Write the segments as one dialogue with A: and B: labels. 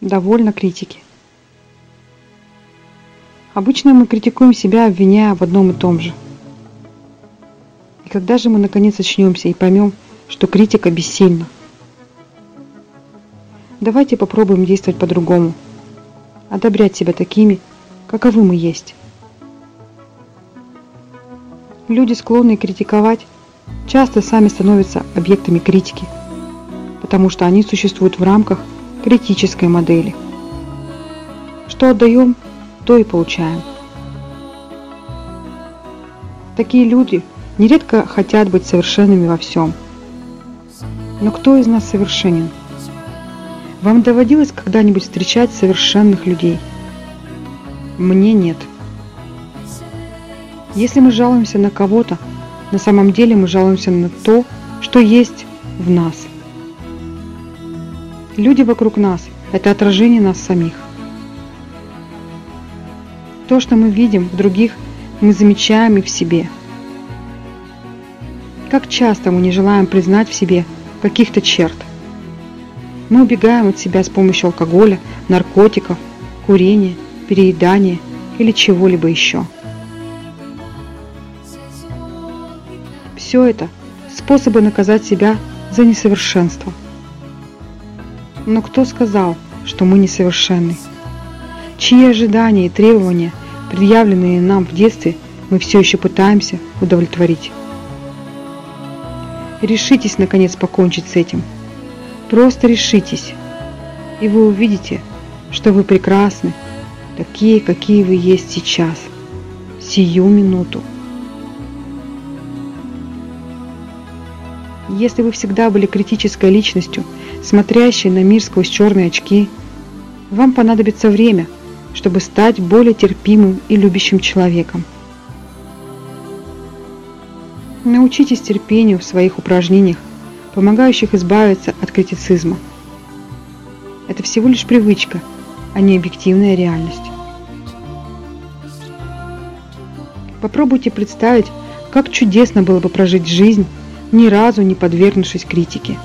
A: Довольно критики. Обычно мы критикуем себя, обвиняя в одном и том же. И когда же мы наконец очнемся и поймем, что критика бессильна? Давайте попробуем действовать по-другому. Одобрять себя такими, каковы мы есть. Люди, склонные критиковать, часто сами становятся объектами критики, потому что они существуют в рамках критической модели. Что отдаем, то и получаем. Такие люди нередко хотят быть совершенными во всем. Но кто из нас совершенен? Вам доводилось когда-нибудь встречать совершенных людей? Мне нет. Если мы жалуемся на кого-то, на самом деле мы жалуемся на то, что есть в нас. Люди вокруг нас – это отражение нас самих. То, что мы видим в других, мы замечаем и в себе. Как часто мы не желаем признать в себе каких-то черт. Мы убегаем от себя с помощью алкоголя, наркотиков, курения, переедания или чего-либо еще. Все это – способы наказать себя за несовершенство. Но кто сказал, что мы несовершенны? Чьи ожидания и требования, предъявленные нам в детстве, мы все еще пытаемся удовлетворить? Решитесь, наконец, покончить с этим. Просто решитесь, и вы увидите, что вы прекрасны, такие, какие вы есть сейчас, сию минуту. Если вы всегда были критической личностью, смотрящей на мир сквозь черные очки, вам понадобится время, чтобы стать более терпимым и любящим человеком. Научитесь терпению в своих упражнениях, помогающих избавиться от критицизма. Это всего лишь привычка, а не объективная реальность. Попробуйте представить, как чудесно было бы прожить жизнь, ни разу не подвергнувшись критике.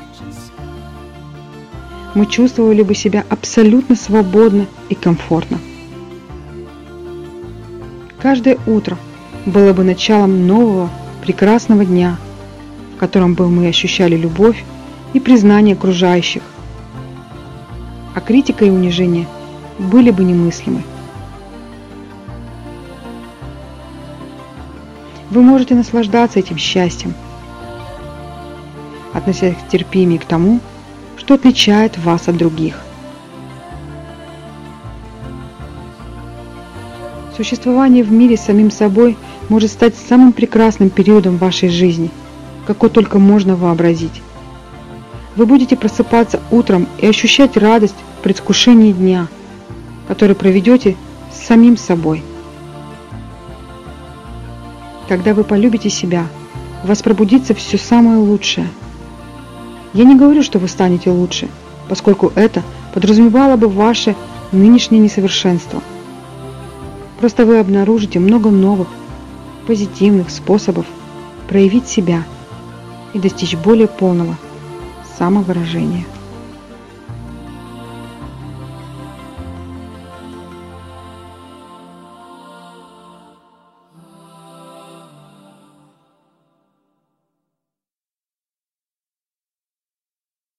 A: Мы чувствовали бы себя абсолютно свободно и комфортно. Каждое утро было бы началом нового, прекрасного дня, в котором бы мы ощущали любовь и признание окружающих, а критика и унижение были бы немыслимы. Вы можете наслаждаться этим счастьем, относясь терпимее к тому, что отличает вас от других. Существование в мире с самим собой может стать самым прекрасным периодом вашей жизни, какой только можно вообразить. Вы будете просыпаться утром и ощущать радость в предвкушении дня, который проведете с самим собой. Когда вы полюбите себя, у вас пробудится все самое лучшее. Я не говорю, что вы станете лучше, поскольку это подразумевало бы ваше нынешнее несовершенство. Просто вы обнаружите много новых, позитивных способов проявить себя и достичь более полного самовыражения.